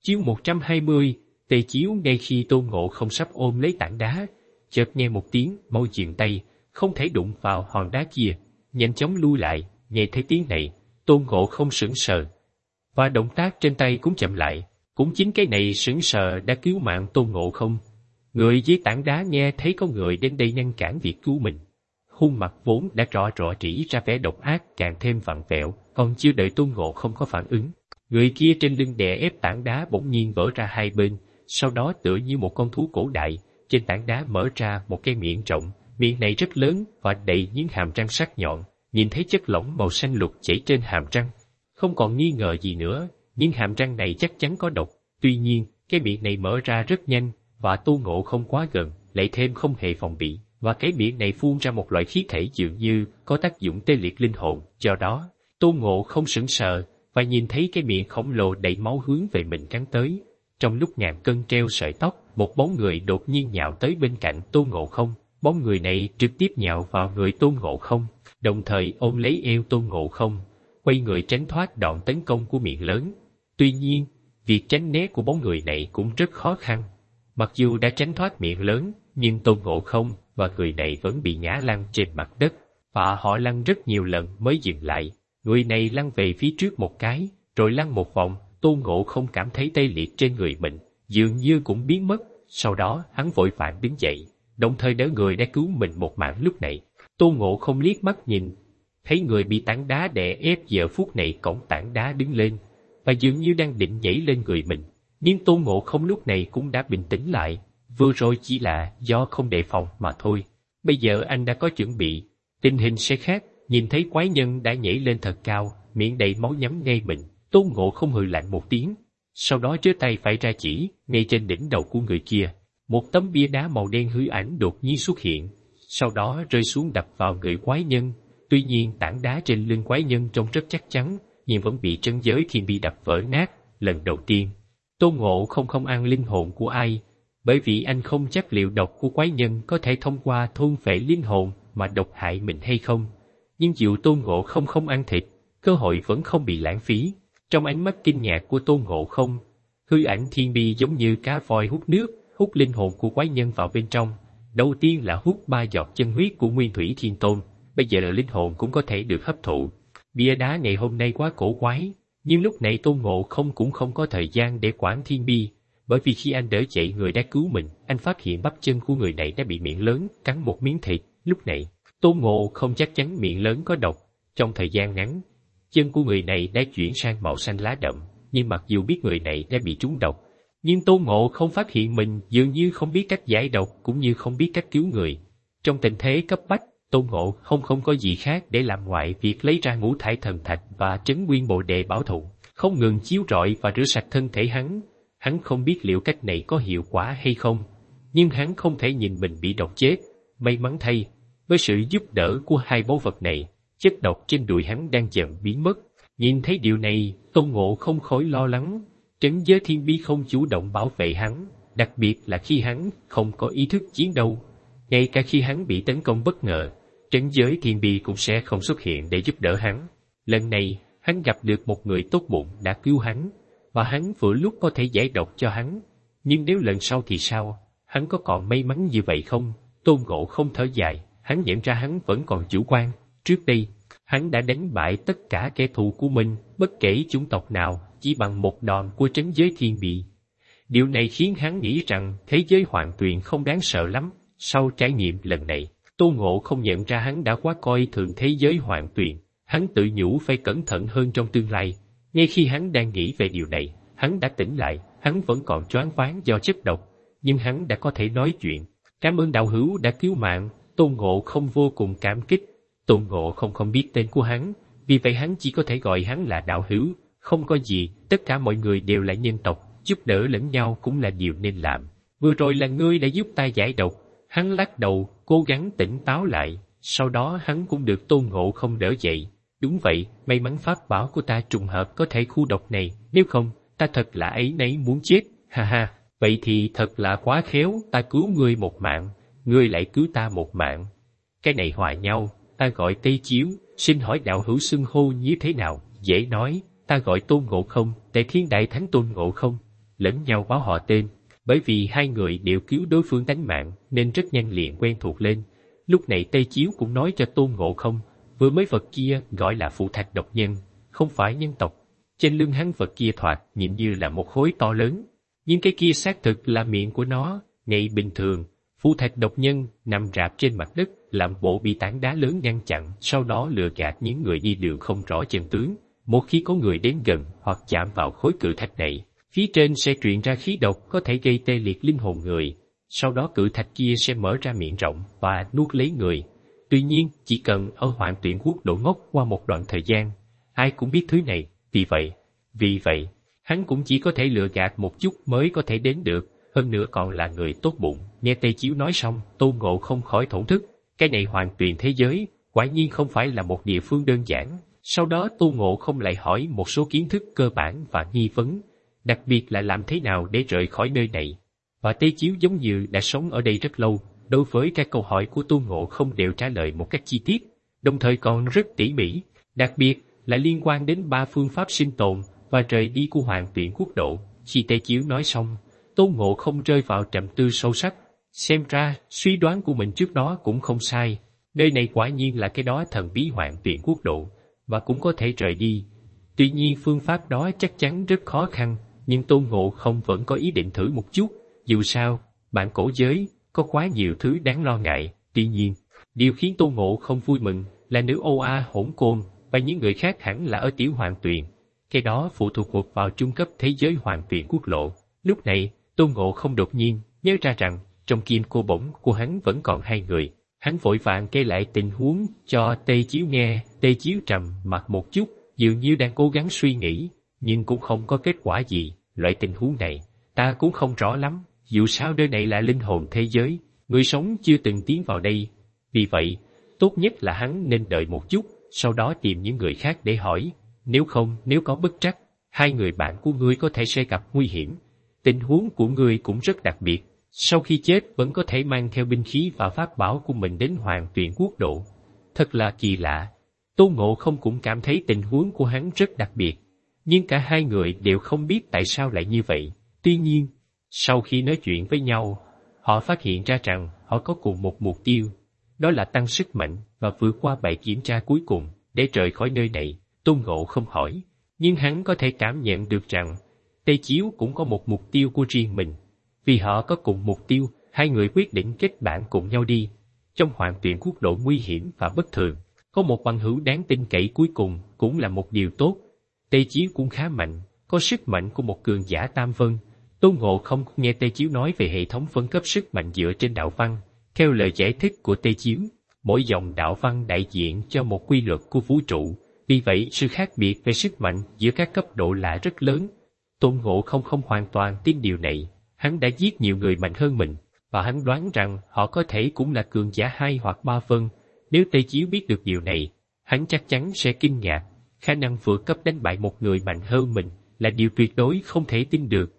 Chương 120, Tề Chiếu ngay khi Tôn Ngộ Không sắp ôm lấy tảng đá, chợt nghe một tiếng mau dừng tay, không thể đụng vào hòn đá kia, nhanh chóng lui lại. Nghe thấy tiếng này, Tôn Ngộ Không sững sờ, và động tác trên tay cũng chậm lại. Cũng chính cái này sững sờ đã cứu mạng Tôn Ngộ Không. Người dưới tảng đá nghe thấy có người đến đây ngăn cản việc cứu mình, khuôn mặt vốn đã rõ rõ chỉ ra vẻ độc ác càng thêm vặn vẹo. Còn chưa đợi Tôn Ngộ Không có phản ứng, người kia trên lưng đè ép tảng đá bỗng nhiên vỡ ra hai bên, sau đó tựa như một con thú cổ đại, trên tảng đá mở ra một cái miệng rộng, miệng này rất lớn và đầy những hàm răng sắc nhọn. Nhìn thấy chất lỏng màu xanh lục chảy trên hàm răng, không còn nghi ngờ gì nữa, những hàm răng này chắc chắn có độc. Tuy nhiên, cái miệng này mở ra rất nhanh, và Tôn Ngộ Không quá gần, lại thêm không hề phòng bị, và cái miệng này phun ra một loại khí thể dường như có tác dụng tê liệt linh hồn. Do đó, Tôn Ngộ Không sững sờ và nhìn thấy cái miệng khổng lồ đầy máu hướng về mình cắn tới. Trong lúc ngàn cân treo sợi tóc, một bóng người đột nhiên nhào tới bên cạnh Tôn Ngộ Không. Bóng người này trực tiếp nhào vào người Tôn Ngộ Không, đồng thời ôm lấy eo Tôn Ngộ Không, quay người tránh thoát đòn tấn công của miệng lớn. Tuy nhiên, việc tránh né của bóng người này cũng rất khó khăn. Mặc dù đã tránh thoát miệng lớn, nhưng Tôn Ngộ Không và người này vẫn bị ngã lăn trên mặt đất, và họ lăn rất nhiều lần mới dừng lại. Người này lăn về phía trước một cái, rồi lăn một vòng. Tôn Ngộ Không cảm thấy tê liệt trên người mình, dường như cũng biến mất. Sau đó hắn vội vàng đứng dậy, đồng thời đỡ người đã cứu mình một mạng. Lúc này, Tôn Ngộ Không liếc mắt nhìn, thấy người bị tảng đá đè ép giờ phút này cõng tảng đá đứng lên, và dường như đang định nhảy lên người mình. Nhưng Tôn Ngộ Không lúc này cũng đã bình tĩnh lại, vừa rồi chỉ là do không đề phòng mà thôi. Bây giờ anh đã có chuẩn bị, tình hình sẽ khác. Nhìn thấy quái nhân đã nhảy lên thật cao, miệng đầy máu nhắm ngay mình, Tôn Ngộ Không hừ lạnh một tiếng, sau đó giơ tay phải ra chỉ, ngay trên đỉnh đầu của người kia. Một tấm bia đá màu đen hư ảnh đột nhiên xuất hiện, sau đó rơi xuống đập vào người quái nhân. Tuy nhiên tảng đá trên lưng quái nhân trông rất chắc chắn, nhưng vẫn bị trấn giới thiên bi đập vỡ nát. Lần đầu tiên, Tôn Ngộ Không không ăn linh hồn của ai, bởi vì anh không chắc liệu độc của quái nhân có thể thông qua thôn phệ linh hồn mà độc hại mình hay không. Nhưng dù Tôn Ngộ Không không ăn thịt, cơ hội vẫn không bị lãng phí. Trong ánh mắt kinh ngạc của Tôn Ngộ Không, hư ảnh thiên bi giống như cá voi hút nước, hút linh hồn của quái nhân vào bên trong. Đầu tiên là hút 3 giọt chân huyết của Nguyên Thủy Thiên Tôn, bây giờ là linh hồn cũng có thể được hấp thụ. Bia đá ngày hôm nay quá cổ quái, nhưng lúc này Tôn Ngộ Không cũng không có thời gian để quản thiên bi, bởi vì khi anh đỡ dậy người đã cứu mình, anh phát hiện bắp chân của người này đã bị miệng lớn cắn một miếng thịt. Lúc này, Tôn Ngộ Không chắc chắn miệng lớn có độc. Trong thời gian ngắn, chân của người này đã chuyển sang màu xanh lá đậm, nhưng mặc dù biết người này đã bị trúng độc, nhưng Tôn Ngộ Không phát hiện mình dường như không biết cách giải độc cũng như không biết cách cứu người. Trong tình thế cấp bách, Tôn Ngộ không có gì khác để làm ngoại việc lấy ra ngũ thải thần thạch và trấn nguyên bồ đề bảo thụ, không ngừng chiếu rọi và rửa sạch thân thể hắn. Hắn không biết liệu cách này có hiệu quả hay không, nhưng hắn không thể nhìn mình bị độc chết. May mắn thay, với sự giúp đỡ của hai báu vật này, chất độc trên đùi hắn đang dần biến mất. Nhìn thấy điều này, Tôn Ngộ không khỏi lo lắng. Trấn giới thiên bi không chủ động bảo vệ hắn, đặc biệt là khi hắn không có ý thức chiến đấu. Ngay cả khi hắn bị tấn công bất ngờ, trấn giới thiên bi cũng sẽ không xuất hiện để giúp đỡ hắn. Lần này, hắn gặp được một người tốt bụng đã cứu hắn, và hắn vừa lúc có thể giải độc cho hắn. Nhưng nếu lần sau thì sao? Hắn có còn may mắn như vậy không? Tôn Ngộ không thở dài, hắn nhận ra hắn vẫn còn chủ quan. Trước đây, hắn đã đánh bại tất cả kẻ thù của mình, bất kể chủng tộc nào, chỉ bằng một đòn của trấn giới thiên bi. Điều này khiến hắn nghĩ rằng thế giới hoàn tuyền không đáng sợ lắm. Sau trải nghiệm lần này, Tôn Ngộ không nhận ra hắn đã quá coi thường thế giới hoàn tuyền. Hắn tự nhủ phải cẩn thận hơn trong tương lai. Ngay khi hắn đang nghĩ về điều này, hắn đã tỉnh lại. Hắn vẫn còn choáng váng do chất độc, nhưng hắn đã có thể nói chuyện. Cảm ơn đạo hữu đã cứu mạng. Tôn Ngộ không vô cùng cảm kích. Tôn Ngộ không biết tên của hắn, vì vậy hắn chỉ có thể gọi hắn là đạo hữu. Không có gì, tất cả mọi người đều là nhân tộc, giúp đỡ lẫn nhau cũng là điều nên làm. Vừa rồi là ngươi đã giúp ta giải độc. Hắn lắc đầu, cố gắng tỉnh táo lại. Sau đó hắn cũng được Tôn Ngộ không đỡ dậy. Đúng vậy, may mắn pháp bảo của ta trùng hợp có thể khu độc này, nếu không, ta thật là áy náy muốn chết. Ha ha, vậy thì thật là quá khéo, ta cứu ngươi một mạng, ngươi lại cứu ta một mạng. Cái này hòa nhau, ta gọi Tây Chiếu, xin hỏi đạo hữu xưng hô như thế nào? Dễ nói, ta gọi Tôn Ngộ không, Tề Thiên Đại Thánh Tôn Ngộ không. lẫn nhau báo họ tên. Bởi vì hai người đều cứu đối phương tánh mạng nên rất nhanh liền quen thuộc lên. Lúc này Tây Chiếu cũng nói cho Tôn Ngộ Không, vừa mới vật kia gọi là Phù Thạch Độc Nhân, không phải nhân tộc. Trên lưng hắn vật kia thoạt nhìn như là một khối to lớn, nhưng cái kia xác thực là miệng của nó. Ngày bình thường, Phù Thạch Độc Nhân nằm rạp trên mặt đất, làm bộ bị tảng đá lớn ngăn chặn, sau đó lừa gạt những người đi đường không rõ chân tướng. Một khi có người đến gần hoặc chạm vào khối cự thạch này, phía trên sẽ truyền ra khí độc có thể gây tê liệt linh hồn người. Sau đó cự thạch kia sẽ mở ra miệng rộng và nuốt lấy người. Tuy nhiên, chỉ cần ở Hoạn Tuyển Quốc độ ngốc qua một đoạn thời gian, ai cũng biết thứ này. Vì vậy, hắn cũng chỉ có thể lừa gạt một chút mới có thể đến được, hơn nữa còn là người tốt bụng. Nghe Tây Chiếu nói xong, Tôn Ngộ không khỏi thổn thức. Cái này Hoàng Tuyền thế giới, quả nhiên không phải là một địa phương đơn giản. Sau đó Tôn Ngộ không lại hỏi một số kiến thức cơ bản và nghi vấn, đặc biệt là làm thế nào để rời khỏi nơi này. Và Tây Chiếu giống như đã sống ở đây rất lâu, đối với các câu hỏi của Tôn Ngộ không đều trả lời một cách chi tiết, đồng thời còn rất tỉ mỉ, đặc biệt là liên quan đến 3 phương pháp sinh tồn và rời đi của Hoàng Tuyển Quốc độ. Khi Tây Chiếu nói xong, Tôn Ngộ không rơi vào trầm tư sâu sắc. Xem ra, suy đoán của mình trước đó cũng không sai. Nơi này quả nhiên là cái đó thần bí Hoàng Tuyển Quốc độ, và cũng có thể rời đi. Tuy nhiên phương pháp đó chắc chắn rất khó khăn, nhưng Tôn Ngộ không vẫn có ý định thử một chút. Dù sao, bản cổ giới có quá nhiều thứ đáng lo ngại. Tuy nhiên, điều khiến Tôn Ngộ không vui mừng là nữ Ô-A Hỗn Côn và những người khác hẳn là ở Tiểu Hoàng Tuyền. Cái đó phụ thuộc một vào trung cấp thế giới Hoàng Tuyển Quốc lộ. Lúc này, Tôn Ngộ không đột nhiên nhớ ra rằng trong kim cô bổng của hắn vẫn còn 2 người. Hắn vội vàng kể lại tình huống cho Tây Chiếu nghe. Tây Chiếu trầm mặt một chút, dường như đang cố gắng suy nghĩ, nhưng cũng không có kết quả gì. Loại tình huống này, ta cũng không rõ lắm. Dù sao nơi này là linh hồn thế giới, người sống chưa từng tiến vào đây. Vì vậy, tốt nhất là hắn nên đợi một chút, sau đó tìm những người khác để hỏi. Nếu không, nếu có bất trắc, 2 người bạn của ngươi có thể sẽ gặp nguy hiểm. Tình huống của ngươi cũng rất đặc biệt. Sau khi chết vẫn có thể mang theo binh khí và pháp bảo của mình đến Hoàng Tuyển Quốc độ. Thật là kỳ lạ. Tôn Ngộ không cũng cảm thấy tình huống của hắn rất đặc biệt. Nhưng cả 2 người đều không biết tại sao lại như vậy. Tuy nhiên, sau khi nói chuyện với nhau, họ phát hiện ra rằng họ có cùng một mục tiêu. Đó là tăng sức mạnh và vượt qua bài kiểm tra cuối cùng để rời khỏi nơi này. Tôn Ngộ không hỏi, nhưng hắn có thể cảm nhận được rằng Tây Chiếu cũng có một mục tiêu của riêng mình. Vì họ có cùng mục tiêu, 2 người quyết định kết bạn cùng nhau đi. Trong Hoàng Tuyển Quốc độ nguy hiểm và bất thường, có một bằng hữu đáng tin cậy cuối cùng cũng là một điều tốt. Tây Chiếu cũng khá mạnh, có sức mạnh của một cường giả tam vân. Tôn Ngộ không nghe Tây Chiếu nói về hệ thống phân cấp sức mạnh dựa trên đạo văn. Theo lời giải thích của Tây Chiếu, mỗi dòng đạo văn đại diện cho một quy luật của vũ trụ. Vì vậy, sự khác biệt về sức mạnh giữa các cấp độ là rất lớn. Tôn Ngộ không hoàn toàn tin điều này. Hắn đã giết nhiều người mạnh hơn mình, và hắn đoán rằng họ có thể cũng là cường giả 2 hoặc 3 phân. Nếu Tây Chiếu biết được điều này, hắn chắc chắn sẽ kinh ngạc. Khả năng vượt cấp đánh bại một người mạnh hơn mình là điều tuyệt đối không thể tin được.